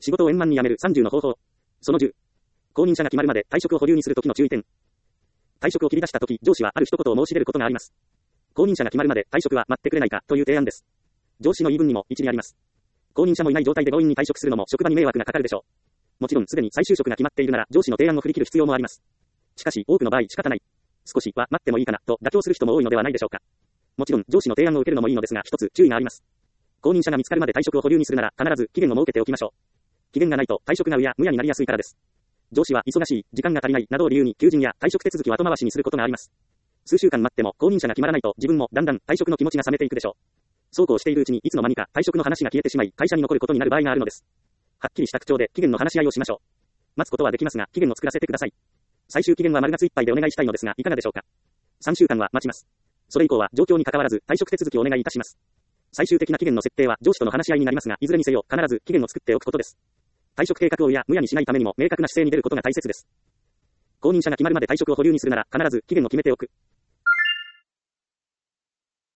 仕事を円満に辞める30の方法。その10。後任者が決まるまで退職を保留にするときの注意点。退職を切り出したとき、上司はある一言を申し出ることがあります。後任者が決まるまで退職は待ってくれないかという提案です。上司の言い分にも一理あります。後任者もいない状態で強引に退職するのも職場に迷惑がかかるでしょう。もちろんすでに再就職が決まっているなら上司の提案を振り切る必要もあります。しかし多くの場合仕方ない。少しは待ってもいいかなと妥協する人も多いのではないでしょうか。もちろん上司の提案を受けるのもいいのですが一つ注意があります。後任者が見つかるまで退職を保留にするなら必ず期限を設けておきましょう。期限がないと退職がむやになりやすいからです。上司は忙しい、時間が足りないなどを理由に求人や退職手続きを後回しにすることがあります。数週間待っても後任者が決まらないと自分もだんだん退職の気持ちが冷めていくでしょう。そうこうしているうちにいつの間にか退職の話が消えてしまい会社に残ることになる場合があるのです。はっきりした口調で期限の話し合いをしましょう。待つことはできますが期限を作らせてください。最終期限は丸月いっぱいでお願いしたいのですがいかがでしょうか。3週間は待ちます。それ以降は状況に関わらず退職手続きをお願いいたします。最終的な期限の設定は上司との話し合いになりますがいずれにせよ必ず期限を作っておくことです。退職計画をむやにしないためにも明確な姿勢に出ることが大切です。後任者が決まるまで退職を保留にするなら必ず期限を決めておく。